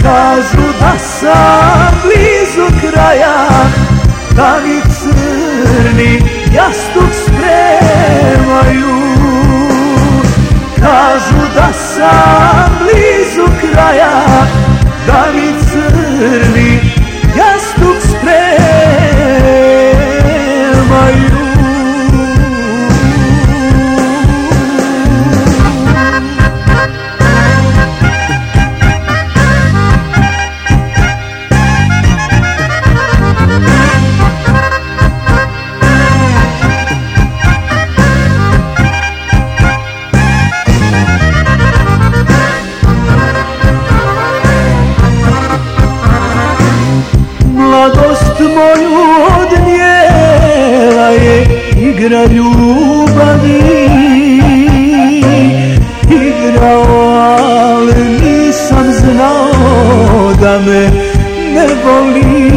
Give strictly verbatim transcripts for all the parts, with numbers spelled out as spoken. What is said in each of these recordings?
Kažu da sam blizu kraja, da mi crni jastuk spremaju. Kažu da sam blizu kraja, da mi crni jastuk spremaju. Mladost moju odnijela je igra ljubavi. Igrao, ali nisam znao da me ne voli.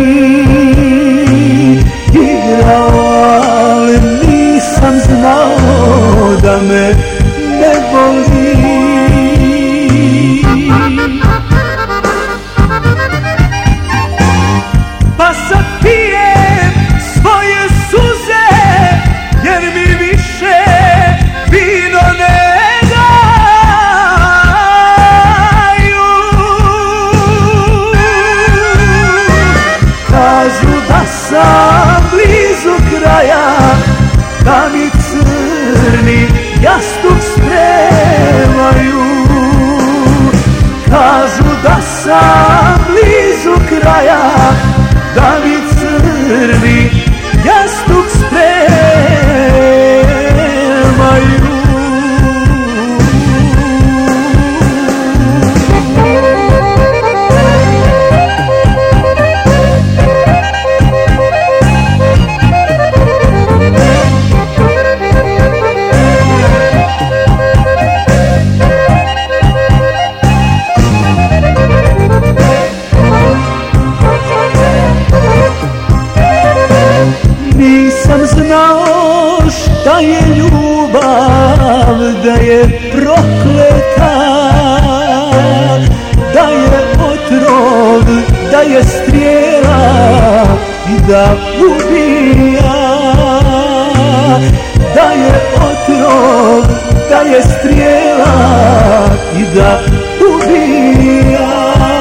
Igrao, ali nisam znao da me ne voli. Pa sad pijem svoje suze, jer mi više vino ne daju. Kažu da sam blizu kraja, da mi crni jastuk spremaju. Kažu da sam blizu kraja, da mi crni jastuk spremaju. Nisam znao šta je ljubav, da je prokleta, da je otrov, da je strijela i da ubija. Da je otrov, da je strijela i da ubija.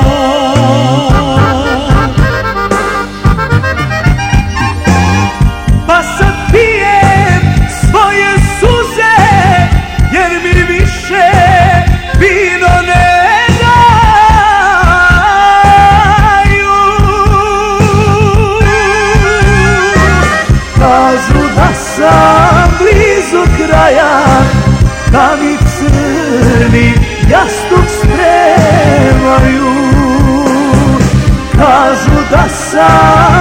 Pa sad pijem svoje suze, jer mi više vino ne daju. Kažu da sam blizu kraja, da mi crni jastuk spremaju. Kažu da sam